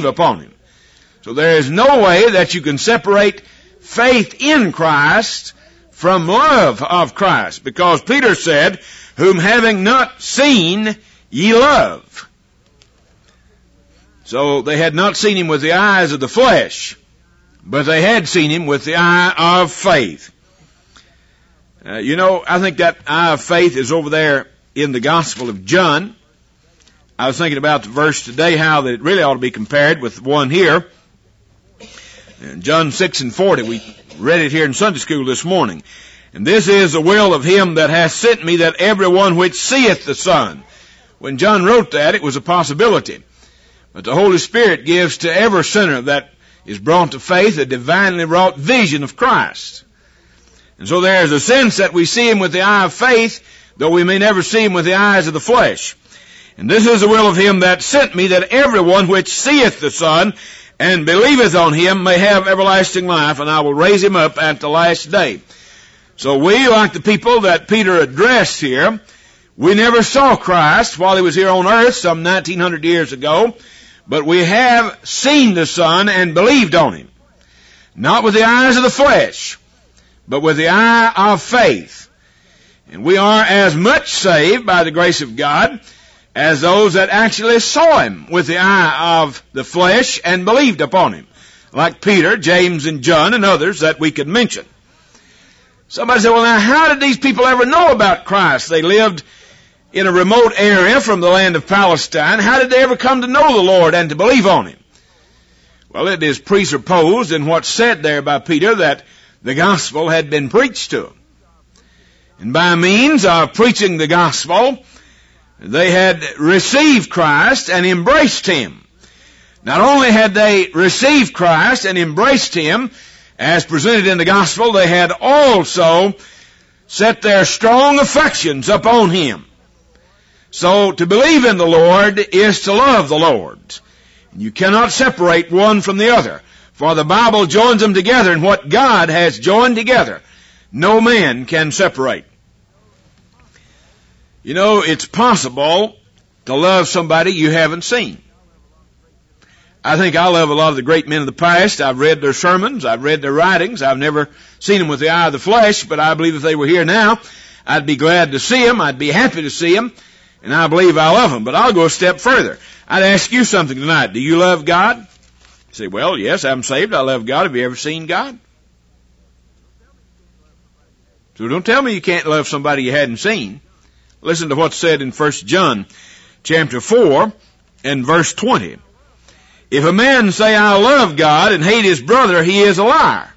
believe upon him. So there is no way that you can separate faith in Christ from love of Christ, because Peter said, whom having not seen ye love. So they had not seen him with the eyes of the flesh, but they had seen him with the eye of faith. I think that eye of faith is over there in the Gospel of John. I was thinking about the verse today, how that it really ought to be compared with the one here. In John 6:40, we read it here in Sunday school this morning. And this is the will of him that hath sent me, that every one which seeth the Son. When John wrote that, it was a possibility. But the Holy Spirit gives to every sinner that is brought to faith a divinely wrought vision of Christ. And so there is a sense that we see him with the eye of faith, though we may never see him with the eyes of the flesh. And this is the will of him that sent me, that every one which seeth the Son and believeth on him may have everlasting life, and I will raise him up at the last day. So we, like the people that Peter addressed here, we never saw Christ while he was here on earth some 1900 years ago, but we have seen the Son and believed on him. Not with the eyes of the flesh, but with the eye of faith. And we are as much saved by the grace of God as those that actually saw him with the eye of the flesh and believed upon him, like Peter, James, and John, and others that we could mention. Somebody said, well, now, how did these people ever know about Christ? They lived in a remote area from the land of Palestine. How did they ever come to know the Lord and to believe on him? Well, it is presupposed in what's said there by Peter that the gospel had been preached to them. And by means of preaching the gospel, they had received Christ and embraced him. Not only had they received Christ and embraced him, as presented in the gospel, they had also set their strong affections upon him. So to believe in the Lord is to love the Lord. You cannot separate one from the other, for the Bible joins them together, and what God has joined together, no man can separate. It's possible to love somebody you haven't seen. I think I love a lot of the great men of the past. I've read their sermons. I've read their writings. I've never seen them with the eye of the flesh, but I believe if they were here now, I'd be glad to see them. I'd be happy to see them, and I believe I love them. But I'll go a step further. I'd ask you something tonight. Do you love God? You say, well, yes, I'm saved. I love God. Have you ever seen God? So don't tell me you can't love somebody you hadn't seen. Listen to what's said in 1 John chapter 4 and verse 20. If a man say, I love God, and hate his brother, he is a liar.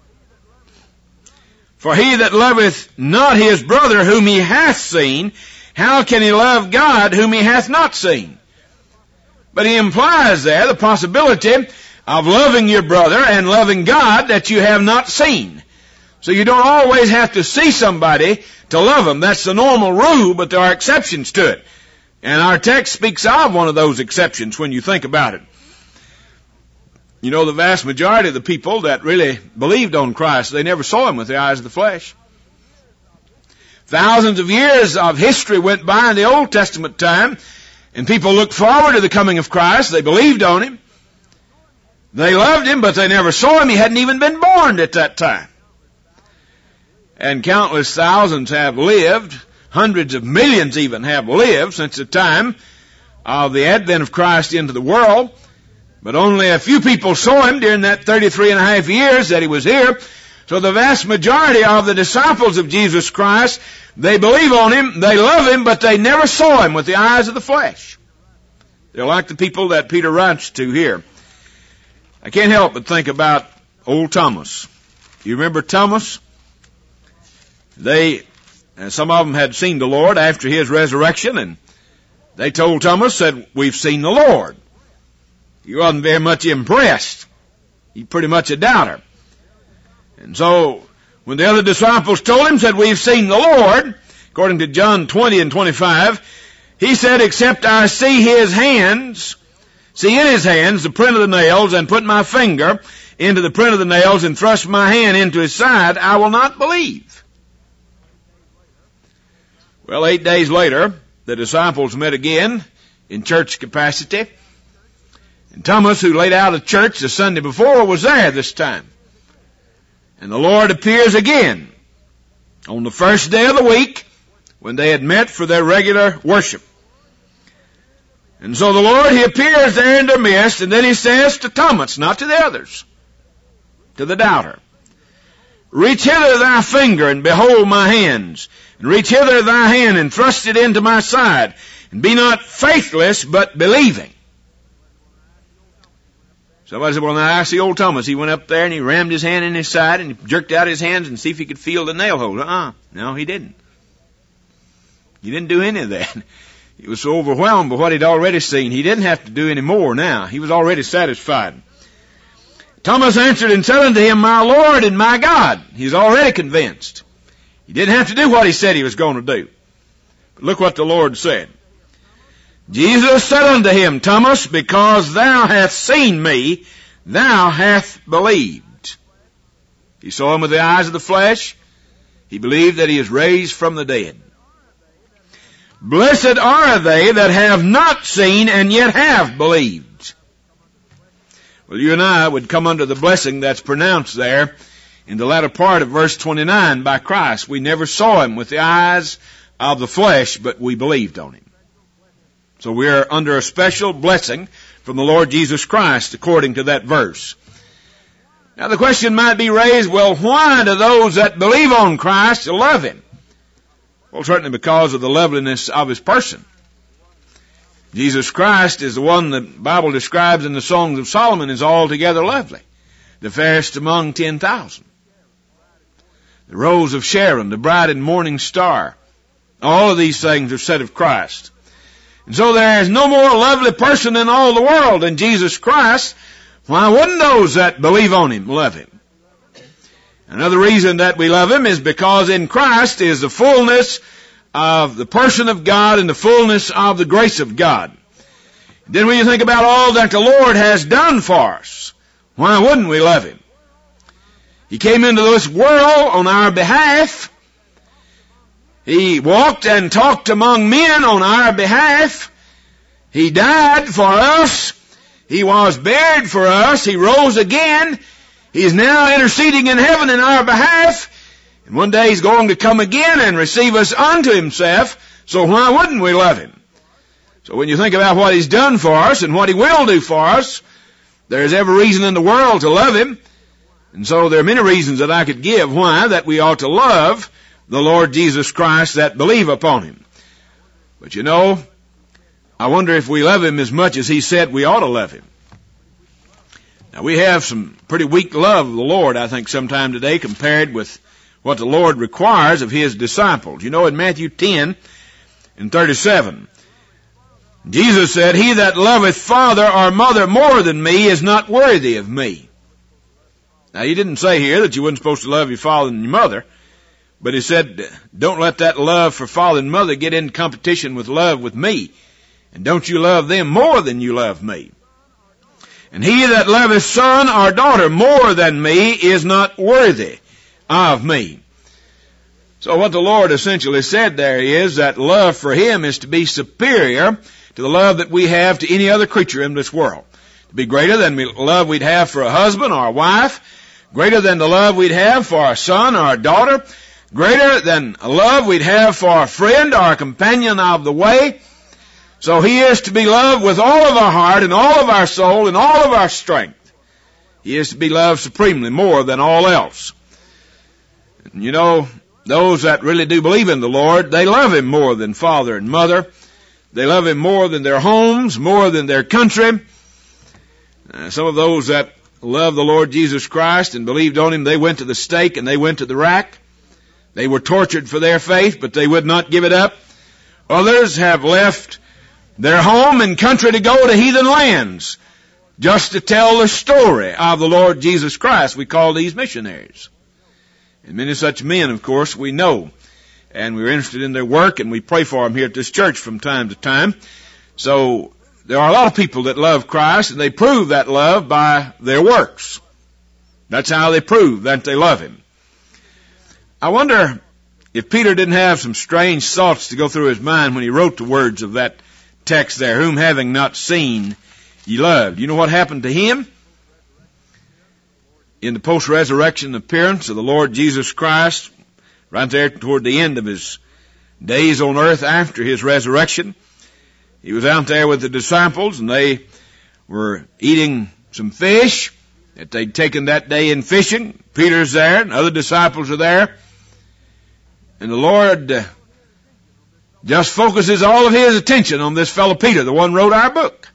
For he that loveth not his brother whom he hath seen, how can he love God whom he hath not seen? But he implies there the possibility of loving your brother and loving God that you have not seen. So you don't always have to see somebody to love them. That's the normal rule, but there are exceptions to it. And our text speaks of one of those exceptions when you think about it. The vast majority of the people that really believed on Christ, they never saw him with the eyes of the flesh. Thousands of years of history went by in the Old Testament time, and people looked forward to the coming of Christ. They believed on him. They loved him, but they never saw him. He hadn't even been born at that time. And countless thousands have lived, hundreds of millions even have lived since the time of the advent of Christ into the world. But only a few people saw him during that 33 and a half years that he was here. So the vast majority of the disciples of Jesus Christ, they believe on him, they love him, but they never saw him with the eyes of the flesh. They're like the people that Peter writes to here. I can't help but think about old Thomas. You remember Thomas? Some of them had seen the Lord after his resurrection, and they told Thomas that we've seen the Lord. He wasn't very much impressed. He's pretty much a doubter. And so when the other disciples told him, said, we've seen the Lord, according to John 20 and 25, he said, except I see in his hands the print of the nails, and put my finger into the print of the nails, and thrust my hand into his side, I will not believe. Well, 8 days later, the disciples met again in church capacity. And Thomas, who laid out of church the Sunday before, was there this time. And the Lord appears again on the first day of the week when they had met for their regular worship. And so the Lord, He appears there in their midst, and then He says to Thomas, not to the others, to the doubter, reach hither thy finger and behold my hands, and reach hither thy hand and thrust it into my side, and be not faithless but believing. Somebody said, well, now I see old Thomas. He went up there and he rammed his hand in his side and he jerked out his hands and see if he could feel the nail hole. No, he didn't. He didn't do any of that. He was so overwhelmed by what he'd already seen. He didn't have to do any more now. He was already satisfied. Thomas answered and said unto him, my Lord and my God. He's already convinced. He didn't have to do what he said he was going to do. But look what the Lord said. Jesus said unto him, Thomas, because thou hast seen me, thou hast believed. He saw him with the eyes of the flesh. He believed that he is raised from the dead. Blessed are they that have not seen and yet have believed. Well, you and I would come under the blessing that's pronounced there in the latter part of verse 29 by Christ. We never saw Him with the eyes of the flesh, but we believed on Him. So we are under a special blessing from the Lord Jesus Christ according to that verse. Now the question might be raised, well, why do those that believe on Christ love Him? Well, certainly because of the loveliness of His person. Jesus Christ is the one the Bible describes in the Songs of Solomon as altogether lovely, the fairest among 10,000. The rose of Sharon, the bright and morning star. All of these things are said of Christ. And so there is no more lovely person in all the world than Jesus Christ. Why wouldn't those that believe on Him love Him? Another reason that we love Him is because in Christ is the fullness of the person of God and the fullness of the grace of God. Then when you think about all that the Lord has done for us, why wouldn't we love Him? He came into this world on our behalf. He walked and talked among men on our behalf. He died for us. He was buried for us. He rose again. He is now interceding in heaven in our behalf. And one day He's going to come again and receive us unto Himself. So why wouldn't we love Him? So when you think about what He's done for us and what He will do for us, there's every reason in the world to love Him. And so there are many reasons that I could give why that we ought to love the Lord Jesus Christ that believe upon Him. But you know, I wonder if we love Him as much as He said we ought to love Him. Now we have some pretty weak love of the Lord, I think, sometime today compared with what the Lord requires of His disciples. You know, in Matthew 10 and 37, Jesus said, he that loveth father or mother more than me is not worthy of me. Now He didn't say here that you weren't supposed to love your father and your mother, but He said, don't let that love for father and mother get in competition with love with me. And don't you love them more than you love me. And he that loveth son or daughter more than me is not worthy of me. So what the Lord essentially said there is that love for Him is to be superior to the love that we have to any other creature in this world. To be greater than the love we'd have for a husband or a wife, greater than the love we'd have for a son or a daughter, greater than a love we'd have for a friend or a companion of the way. So He is to be loved with all of our heart and all of our soul and all of our strength. He is to be loved supremely more than all else. And you know, those that really do believe in the Lord, they love Him more than father and mother. They love Him more than their homes, more than their country. Some of those that love the Lord Jesus Christ and believed on Him, they went to the stake and they went to the rack. They were tortured for their faith, but they would not give it up. Others have left their home and country to go to heathen lands just to tell the story of the Lord Jesus Christ. We call these missionaries. And many such men, of course, we know. And we're interested in their work, and we pray for them here at this church from time to time. So there are a lot of people that love Christ, and they prove that love by their works. That's how they prove that they love Him. I wonder if Peter didn't have some strange thoughts to go through his mind when he wrote the words of that text there, whom having not seen, ye loved. You know what happened to him? In the post-resurrection appearance of the Lord Jesus Christ, right there toward the end of his days on earth after his resurrection, he was out there with the disciples, and they were eating some fish that they'd taken that day in fishing. Peter's there, and other disciples are there. And the Lord just focuses all of his attention on this fellow Peter, the one who wrote our book.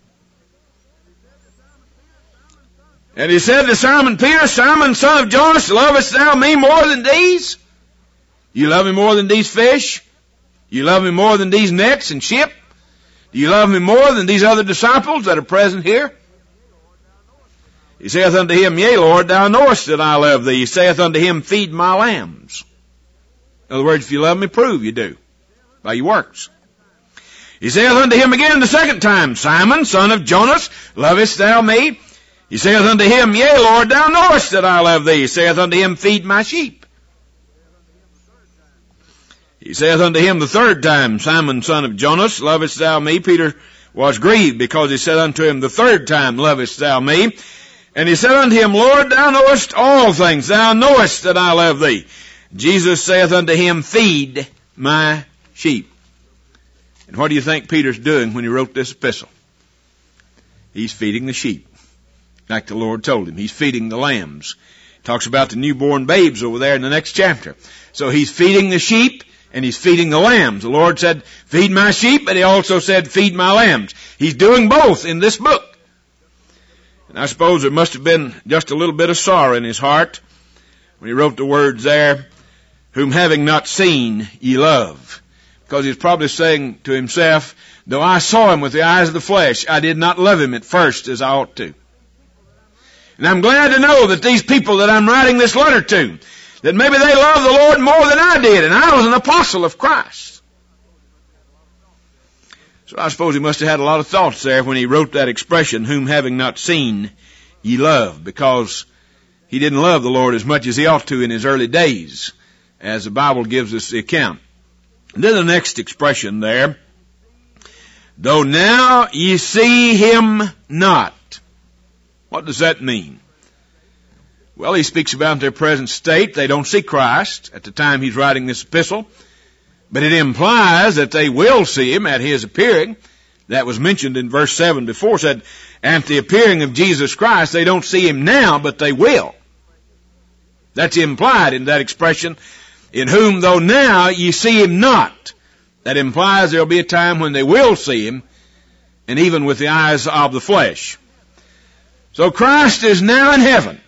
And he said to Simon Peter, Simon, son of Jonas, lovest thou me more than these? You love me more than these fish? You love me more than these nets and ship? Do you love me more than these other disciples that are present here? He saith unto him, Yea, Lord, thou knowest that I love thee. He saith unto him, Feed my lambs. In other words, if you love me, prove you do, by your works. He saith unto him again the second time, Simon, son of Jonas, lovest thou me? He saith unto him, Yea, Lord, thou knowest that I love thee. He saith unto him, Feed my sheep. He saith unto him the third time, Simon, son of Jonas, lovest thou me? Peter was grieved because he said unto him the third time, Lovest thou me? And he said unto him, Lord, thou knowest all things. Thou knowest that I love thee. Jesus saith unto him, Feed my sheep. And what do you think Peter's doing when he wrote this epistle? He's feeding the sheep, like the Lord told him. He's feeding the lambs. He talks about the newborn babes over there in the next chapter. So he's feeding the sheep, and he's feeding the lambs. The Lord said, Feed my sheep, but he also said, Feed my lambs. He's doing both in this book. And I suppose there must have been just a little bit of sorrow in his heart when he wrote the words there, Whom having not seen ye love. Because he's probably saying to himself, Though I saw him with the eyes of the flesh, I did not love him at first as I ought to. And I'm glad to know that these people that I'm writing this letter to, that maybe they love the Lord more than I did, and I was an apostle of Christ. So I suppose he must have had a lot of thoughts there when he wrote that expression, Whom having not seen ye love, because he didn't love the Lord as much as he ought to in his early days, as the Bible gives us the account. And then the next expression there, Though now ye see him not. What does that mean? Well, he speaks about their present state. They don't see Christ at the time he's writing this epistle. But it implies that they will see him at his appearing. That was mentioned in verse 7 before, said, At the appearing of Jesus Christ, they don't see him now, but they will. That's implied in that expression, In whom though now ye see him not. That implies there'll be a time when they will see him, and even with the eyes of the flesh. So Christ is now in heaven.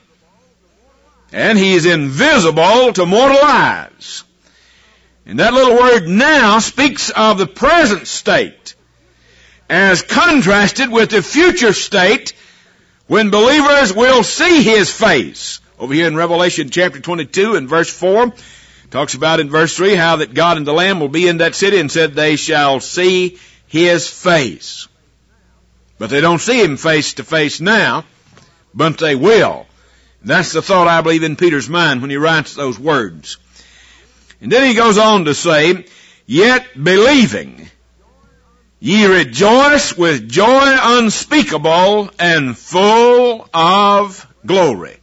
And he is invisible to mortal eyes. And that little word now speaks of the present state as contrasted with the future state when believers will see his face. Over here in Revelation chapter 22 and verse 4, talks about in verse 3 how that God and the Lamb will be in that city, and said they shall see his face. But they don't see him face to face now, but they will. That's the thought, I believe, in Peter's mind when he writes those words. And then he goes on to say, Yet believing, ye rejoice with joy unspeakable and full of glory.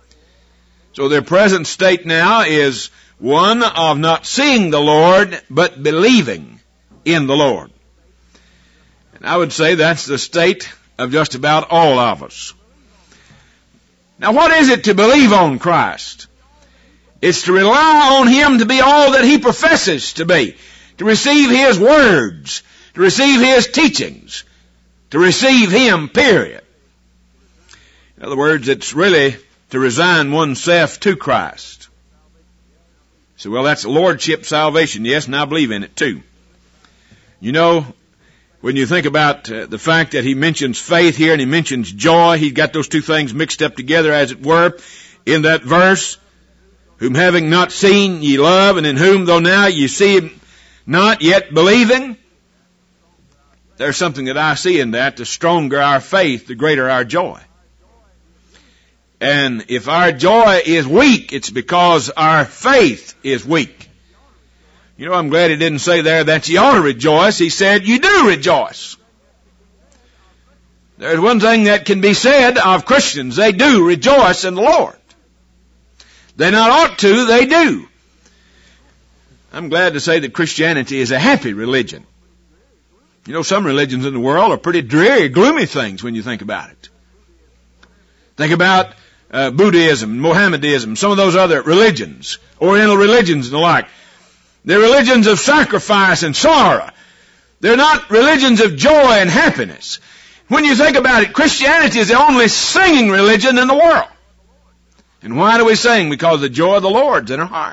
So their present state now is one of not seeing the Lord, but believing in the Lord. And I would say that's the state of just about all of us. Now, what is it to believe on Christ? It's to rely on him to be all that he professes to be, to receive his words, to receive his teachings, to receive him, period. In other words, it's really to resign oneself to Christ. So, well, that's lordship salvation. Yes, and I believe in it too. You know, when you think about the fact that he mentions faith here and he mentions joy, he's got those two things mixed up together, as it were, in that verse. Whom having not seen ye love, and in whom though now ye see him not, yet believing. There's something that I see in that. The stronger our faith, the greater our joy. And if our joy is weak, it's because our faith is weak. You know, I'm glad he didn't say there that you ought to rejoice. He said you do rejoice. There's one thing that can be said of Christians. They do rejoice in the Lord. They not ought to, they do. I'm glad to say that Christianity is a happy religion. You know, some religions in the world are pretty dreary, gloomy things when you think about it. Think about Buddhism, Mohammedanism, some of those other religions, Oriental religions and the like. They're religions of sacrifice and sorrow. They're not religions of joy and happiness. When you think about it, Christianity is the only singing religion in the world. And why do we sing? Because the joy of the Lord's in our heart.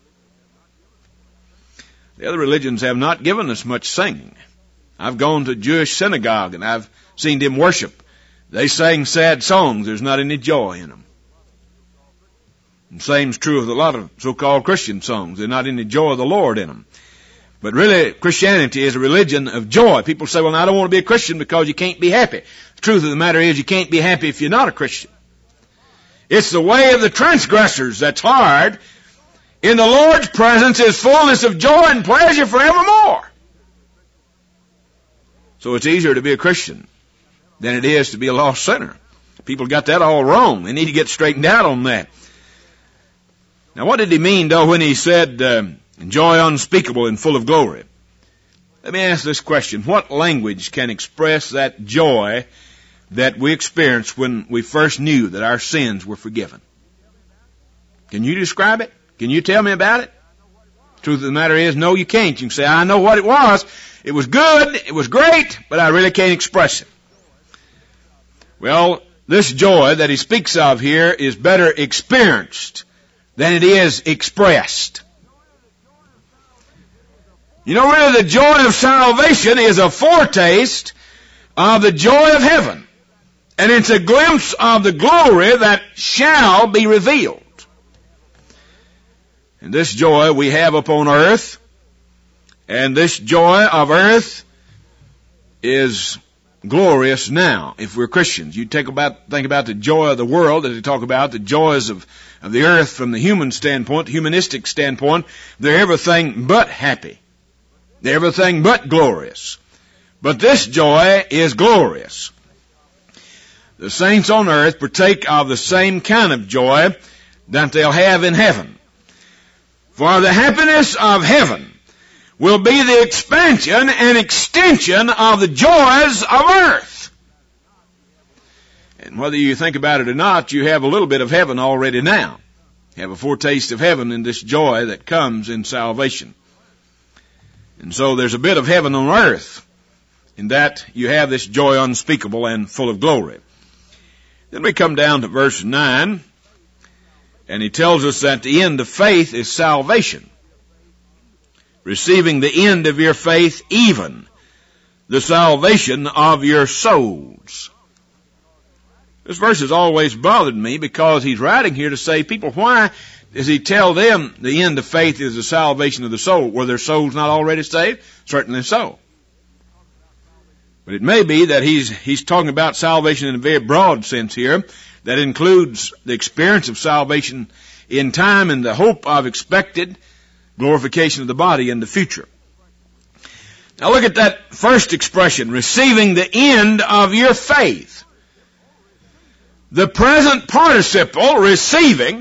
The other religions have not given us much singing. I've gone to a Jewish synagogue and I've seen them worship. They sing sad songs. There's not any joy in them. And the same's true of a lot of so-called Christian songs. There's not any joy of the Lord in them. But really, Christianity is a religion of joy. People say, well, I don't want to be a Christian because you can't be happy. The truth of the matter is you can't be happy if you're not a Christian. It's the way of the transgressors that's hard. In the Lord's presence is fullness of joy and pleasure forevermore. So it's easier to be a Christian than it is to be a lost sinner. People got that all wrong. They need to get straightened out on that. Now, what did he mean, though, when he said, joy unspeakable and full of glory? Let me ask this question. What language can express that joy that we experienced when we first knew that our sins were forgiven? Can you describe it? Can you tell me about it? The truth of the matter is, no, you can't. You can say, I know what it was. It was good. It was great, but I really can't express it. Well, this joy that he speaks of here is better experienced than it is expressed. You know, really the joy of salvation is a foretaste of the joy of heaven. And it's a glimpse of the glory that shall be revealed. And this joy we have upon earth, and this joy of earth is glorious now, if we're Christians. You think about the joy of the world, as we talk about the joys of the earth from the human standpoint, humanistic standpoint, they're everything but happy. They're everything but glorious. But this joy is glorious. The saints on earth partake of the same kind of joy that they'll have in heaven. For the happiness of heaven will be the expansion and extension of the joys of earth. And whether you think about it or not, you have a little bit of heaven already now. You have a foretaste of heaven in this joy that comes in salvation. And so there's a bit of heaven on earth in that you have this joy unspeakable and full of glory. Then we come down to verse 9, and he tells us that the end of faith is salvation. Receiving the end of your faith, even the salvation of your souls. This verse has always bothered me because he's writing here to say, people, why does he tell them the end of faith is the salvation of the soul? Were their souls not already saved? Certainly so. But it may be that he's talking about salvation in a very broad sense here that includes the experience of salvation in time and the hope of expected glorification of the body in the future. Now look at that first expression, receiving the end of your faith. The present participle, receiving,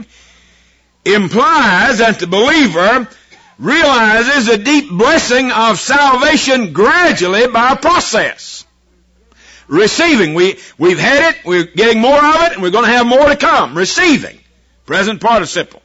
implies that the believer realizes the deep blessing of salvation gradually by a process. Receiving, we've had it, we're getting more of it, and we're going to have more to come. Receiving, present participle.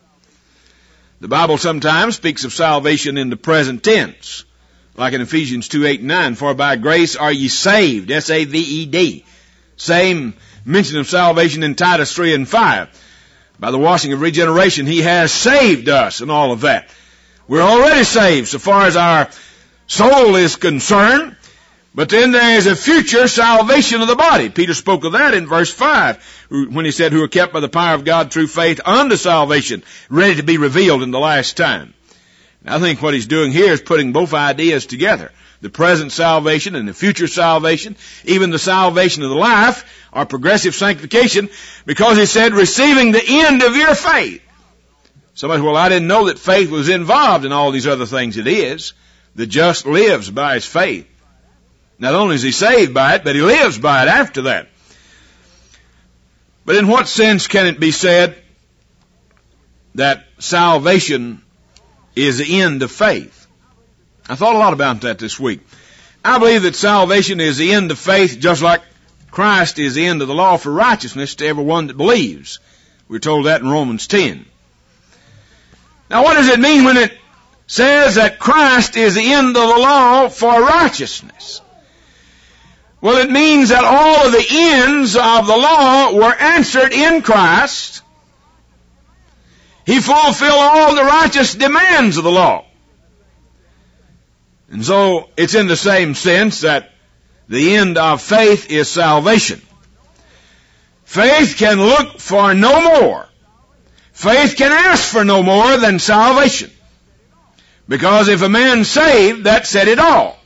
The Bible sometimes speaks of salvation in the present tense, like in Ephesians 2:8-9, for by grace are ye saved, S-A-V-E-D. Same mention of salvation in Titus 3:5. By the washing of regeneration, he has saved us and all of that. We're already saved so far as our soul is concerned, but then there is a future salvation of the body. Peter spoke of that in verse 5 when he said, who are kept by the power of God through faith unto salvation, ready to be revealed in the last time. I think what he's doing here is putting both ideas together. The present salvation and the future salvation, even the salvation of the life, are progressive sanctification, because he said, receiving the end of your faith. Somebody said, well, I didn't know that faith was involved in all these other things. It is. The just lives by his faith. Not only is he saved by it, but he lives by it after that. But in what sense can it be said that salvation is the end of faith? I thought a lot about that this week. I believe that salvation is the end of faith, just like Christ is the end of the law for righteousness to everyone that believes. We're told that in Romans 10. Now what does it mean when it says that Christ is the end of the law for righteousness? Well, it means that all of the ends of the law were answered in Christ. He fulfilled all the righteous demands of the law. And so it's in the same sense that the end of faith is salvation. Faith can look for no more. Faith can ask for no more than salvation. Because if a man's saved, that said it all.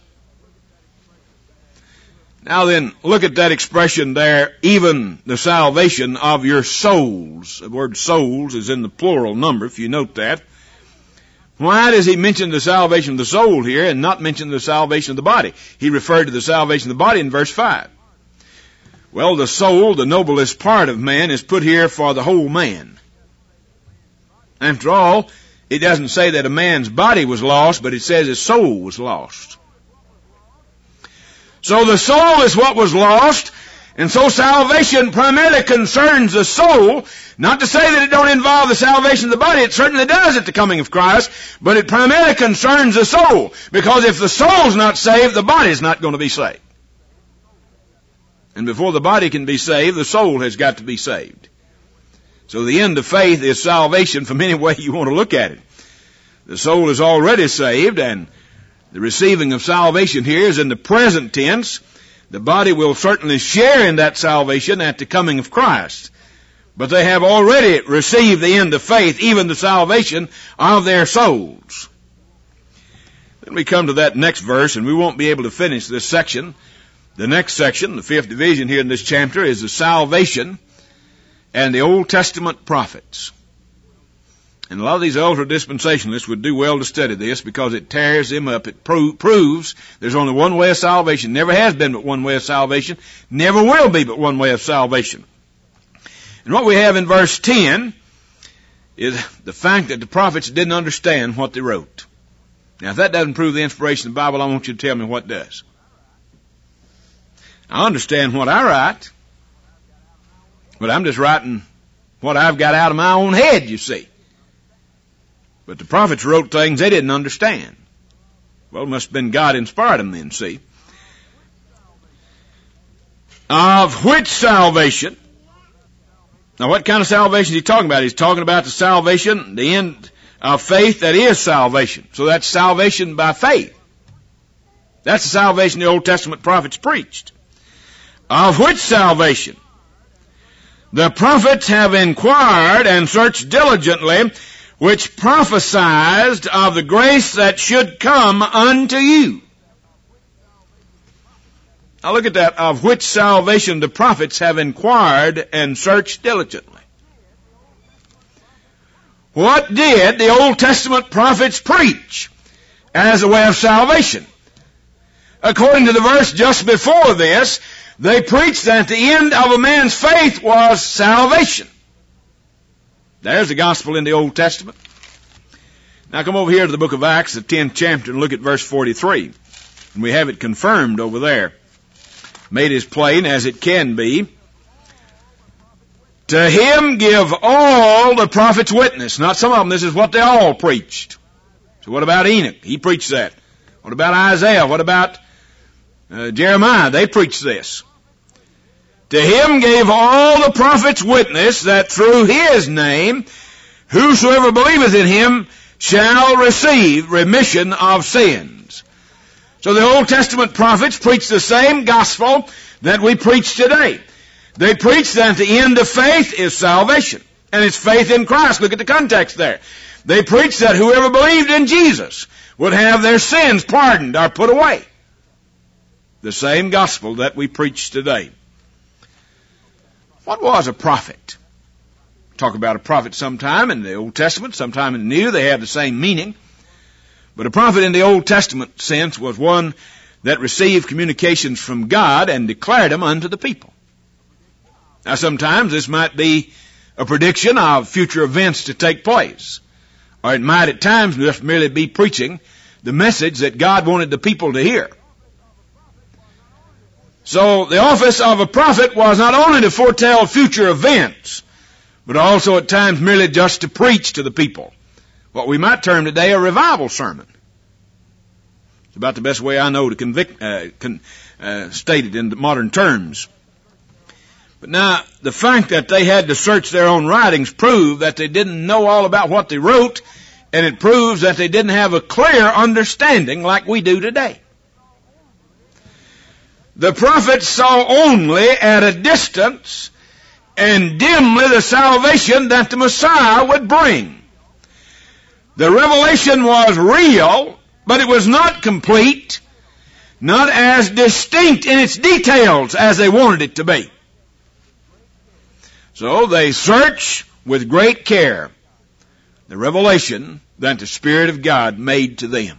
Now then, look at that expression there, even the salvation of your souls. The word souls is in the plural number, if you note that. Why does he mention the salvation of the soul here and not mention the salvation of the body? He referred to the salvation of the body in verse 5. Well, the soul, the noblest part of man, is put here for the whole man. After all, it doesn't say that a man's body was lost, but it says his soul was lost. So the soul is what was lost, and so salvation primarily concerns the soul. Not to say that it don't involve the salvation of the body, it certainly does at the coming of Christ, but it primarily concerns the soul, because if the soul's not saved, the body's not going to be saved. And before the body can be saved, the soul has got to be saved. So the end of faith is salvation from any way you want to look at it. The soul is already saved, and the receiving of salvation here is in the present tense. The body will certainly share in that salvation at the coming of Christ. But they have already received the end of faith, even the salvation of their souls. Then we come to that next verse, and we won't be able to finish this section. The next section, the fifth division here in this chapter, is the salvation and the Old Testament prophets. And a lot of these ultra-dispensationalists would do well to study this because it tears them up. It proves there's only one way of salvation. Never has been but one way of salvation. Never will be but one way of salvation. And what we have in verse 10 is the fact that the prophets didn't understand what they wrote. Now, if that doesn't prove the inspiration of the Bible, I want you to tell me what does. I understand what I write, but I'm just writing what I've got out of my own head, you see. But the prophets wrote things they didn't understand. Well, it must have been God inspired them then, see. Of which salvation? Now, what kind of salvation is he talking about? He's talking about the salvation, the end of faith that is salvation. So that's salvation by faith. That's the salvation the Old Testament prophets preached. Of which salvation? The prophets have inquired and searched diligently, which prophesied of the grace that should come unto you. Now look at that. Of which salvation the prophets have inquired and searched diligently. What did the Old Testament prophets preach as a way of salvation? According to the verse just before this, they preached that the end of a man's faith was salvation. There's the gospel in the Old Testament. Now come over here to the book of Acts, the 10th chapter, and look at verse 43. And we have it confirmed over there. Made as plain as it can be. To him give all the prophets witness. Not some of them, this is what they all preached. So what about Enoch? He preached that. What about Isaiah? What about Jeremiah? They preached this. To him gave all the prophets witness that through his name, whosoever believeth in him shall receive remission of sins. So the Old Testament prophets preached the same gospel that we preach today. They preached that the end of faith is salvation, and it's faith in Christ. Look at the context there. They preached that whoever believed in Jesus would have their sins pardoned or put away. The same gospel that we preach today. What was a prophet? Talk about a prophet sometime in the Old Testament, sometime in the New. They have the same meaning. But a prophet in the Old Testament sense was one that received communications from God and declared them unto the people. Now sometimes this might be a prediction of future events to take place, or it might at times just merely be preaching the message that God wanted the people to hear. So the office of a prophet was not only to foretell future events, but also at times merely just to preach to the people. What we might term today a revival sermon. It's about the best way I know to state it in modern terms. But now, the fact that they had to search their own writings proved that they didn't know all about what they wrote, and it proves that they didn't have a clear understanding like we do today. The prophets saw only at a distance and dimly the salvation that the Messiah would bring. The revelation was real, but it was not complete, not as distinct in its details as they wanted it to be. So they search with great care the revelation that the Spirit of God made to them.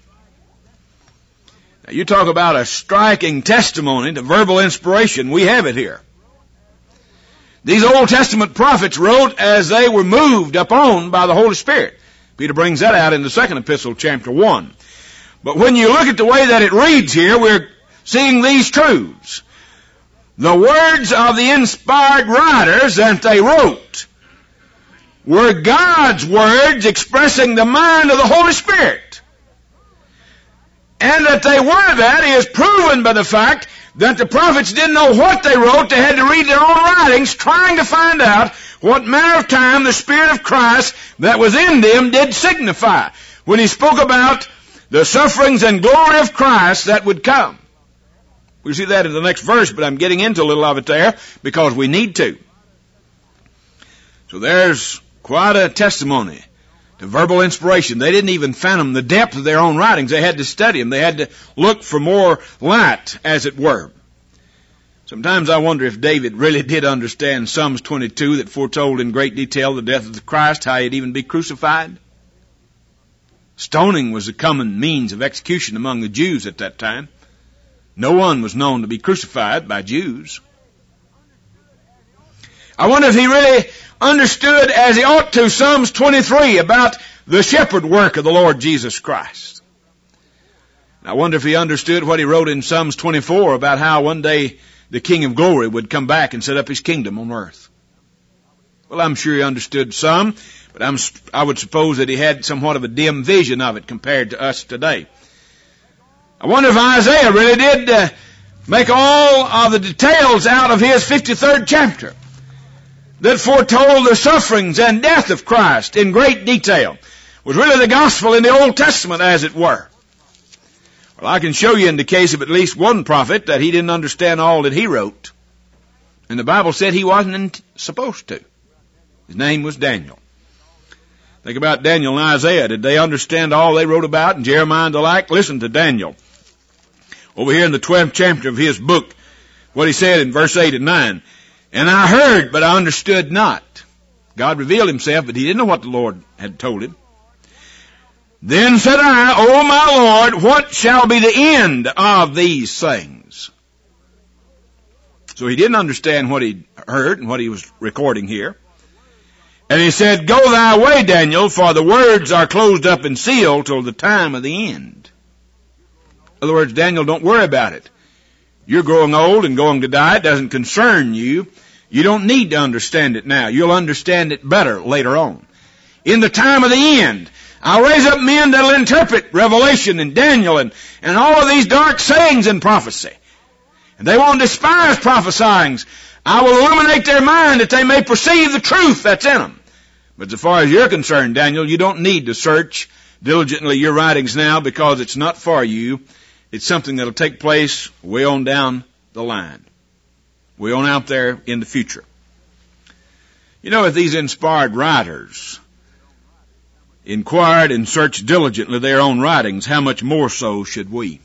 Now you talk about a striking testimony to verbal inspiration. We have it here. These Old Testament prophets wrote as they were moved upon by the Holy Spirit. Peter brings that out in the second epistle, chapter 1. But when you look at the way that it reads here, we're seeing these truths. The words of the inspired writers that they wrote were God's words expressing the mind of the Holy Spirit. And that they were that is proven by the fact that the prophets didn't know what they wrote. They had to read their own writings trying to find out what manner of time the Spirit of Christ that was in them did signify when he spoke about the sufferings and glory of Christ that would come. We'll see that in the next verse, but I'm getting into a little of it there because we need to. So there's quite a testimony to verbal inspiration. They didn't even fathom the depth of their own writings. They had to study them. They had to look for more light, as it were. Sometimes I wonder if David really did understand Psalms 22 that foretold in great detail the death of the Christ, how he'd even be crucified. Stoning was a common means of execution among the Jews at that time. No one was known to be crucified by Jews. I wonder if he really understood as he ought to Psalms 23 about the shepherd work of the Lord Jesus Christ. I wonder if he understood what he wrote in Psalms 24 about how one day the King of Glory would come back and set up his kingdom on earth. Well, I'm sure he understood some, but I would suppose that he had somewhat of a dim vision of it compared to us today. I wonder if Isaiah really did make all of the details out of his 53rd chapter that foretold the sufferings and death of Christ in great detail. It was really the gospel in the Old Testament, as it were. Well, I can show you in the case of at least one prophet that he didn't understand all that he wrote. And the Bible said he wasn't supposed to. His name was Daniel. Think about Daniel and Isaiah. Did they understand all they wrote about? And Jeremiah and the like? Listen to Daniel. Over here in the 12th chapter of his book, what he said in verse 8 and 9. And I heard, but I understood not. God revealed himself, but he didn't know what the Lord had told him. Then said I, O my Lord, what shall be the end of these things? So he didn't understand what he heard and what he was recording here. And he said, Go thy way, Daniel, for the words are closed up and sealed till the time of the end. In other words, Daniel, don't worry about it. You're growing old and going to die. It doesn't concern you. You don't need to understand it now. You'll understand it better later on. In the time of the end, I'll raise up men that'll interpret Revelation and Daniel and all of these dark sayings in prophecy. And they won't despise prophesying. I will illuminate their mind that they may perceive the truth that's in them. But as far as you're concerned, Daniel, you don't need to search diligently your writings now because it's not for you. It's something that'll take place way on down the line. Way on out there in the future. You know, if these inspired writers inquired and searched diligently their own writings, how much more so should we?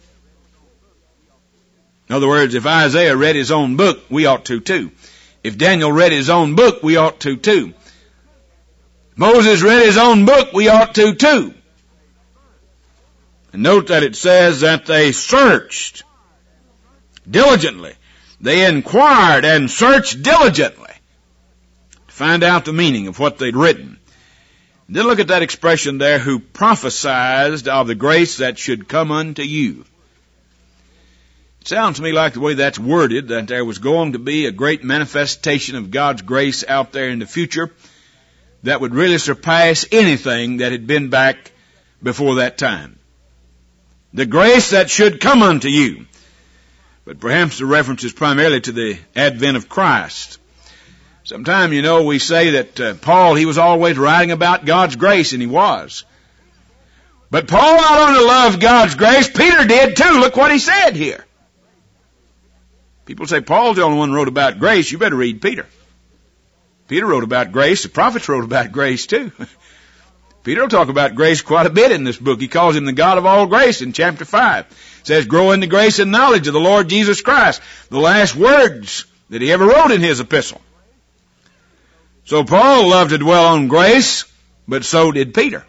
In other words, if Isaiah read his own book, we ought to too. If Daniel read his own book, we ought to too. Moses read his own book, we ought to too. And note that it says that they searched diligently. They inquired and searched diligently to find out the meaning of what they'd written. And then look at that expression there, who prophesied of the grace that should come unto you. It sounds to me like the way that's worded, that there was going to be a great manifestation of God's grace out there in the future that would really surpass anything that had been back before that time. The grace that should come unto you. But perhaps the reference is primarily to the advent of Christ. Sometimes, we say that Paul, he was always writing about God's grace, and he was. But Paul not only loved God's grace, Peter did too. Look what he said here. People say Paul's the only one who wrote about grace. You better read Peter. Peter wrote about grace. The prophets wrote about grace too. Peter will talk about grace quite a bit in this book. He calls him the God of all grace in chapter 5. It says, grow in the grace and knowledge of the Lord Jesus Christ. The last words that he ever wrote in his epistle. So Paul loved to dwell on grace, but so did Peter.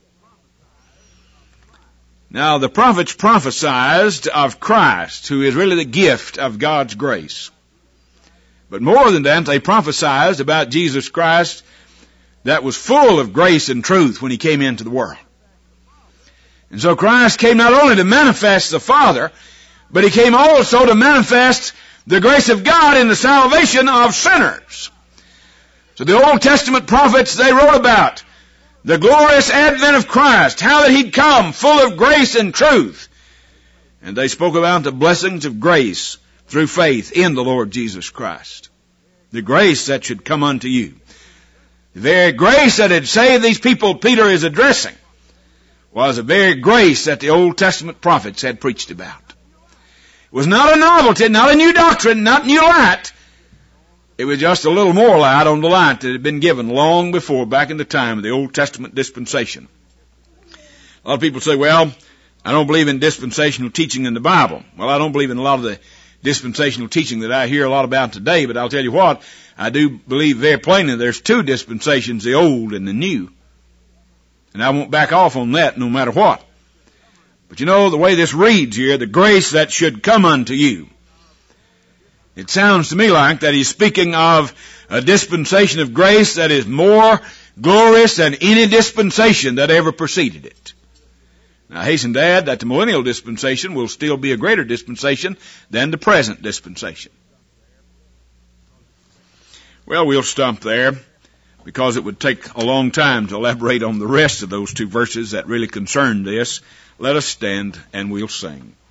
Now, the prophets prophesied of Christ, who is really the gift of God's grace. But more than that, they prophesied about Jesus Christ that was full of grace and truth when he came into the world. And so Christ came not only to manifest the Father, but he came also to manifest the grace of God in the salvation of sinners. So the Old Testament prophets, they wrote about the glorious advent of Christ, how that he'd come full of grace and truth. And they spoke about the blessings of grace through faith in the Lord Jesus Christ. The grace that should come unto you. The very grace that had saved these people Peter is addressing was the very grace that the Old Testament prophets had preached about. It was not a novelty, not a new doctrine, not new light. It was just a little more light on the light that had been given long before, back in the time of the Old Testament dispensation. A lot of people say, well, I don't believe in dispensational teaching in the Bible. Well, I don't believe in a lot of the dispensational teaching that I hear a lot about today, but I'll tell you what, I do believe very plainly there's two dispensations, the old and the new. And I won't back off on that no matter what. But the way this reads here, the grace that should come unto you. It sounds to me like that he's speaking of a dispensation of grace that is more glorious than any dispensation that ever preceded it. Now, I hasten to add that the millennial dispensation will still be a greater dispensation than the present dispensation. Well, we'll stop there because it would take a long time to elaborate on the rest of those two verses that really concern this. Let us stand and we'll sing.